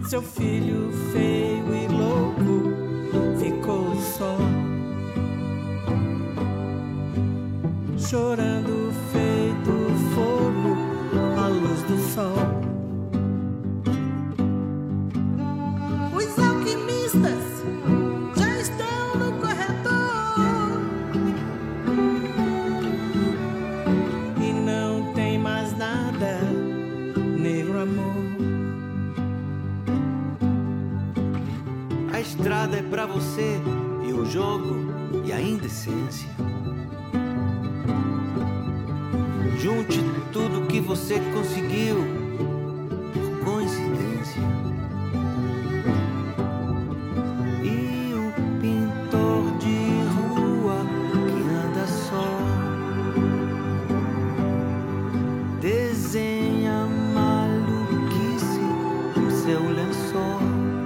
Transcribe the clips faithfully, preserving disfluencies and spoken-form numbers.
Seu filho feio e louco ficou só, chorando feito fogo à luz do sol. Os alquimistas já estão no corredor e não tem mais nada, negro amor. A estrada é pra você e o jogo e a indecência. Junte tudo que você conseguiu por coincidência. E o pintor de rua que anda só desenha maluquice no seu lençol.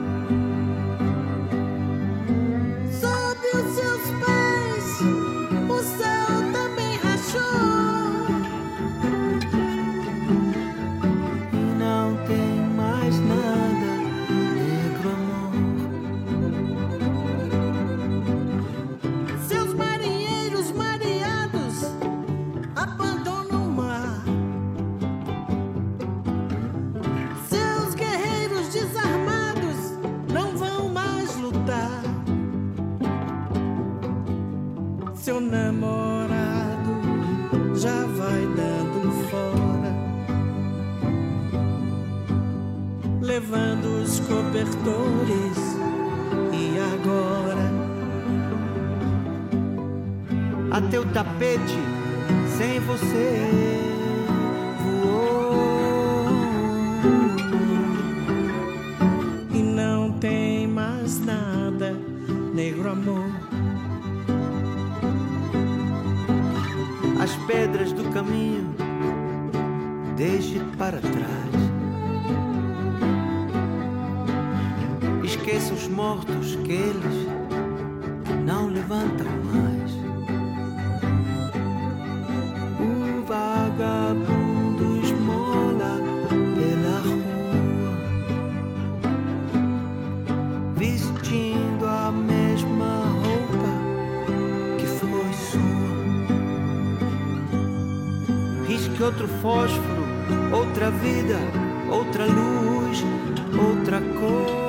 Seu namorado já vai dando fora, levando os cobertores. E agora? Até o tapete sem você voou e não tem mais nada, negro amor. As pedras do caminho deixe para trás. Esqueça os mortos que eles não levantam mais. O vagabundo esmola pela rua, vestindo a mesma roupa que foi sua. Risque outro fósforo, outra vida, outra luz, outra cor.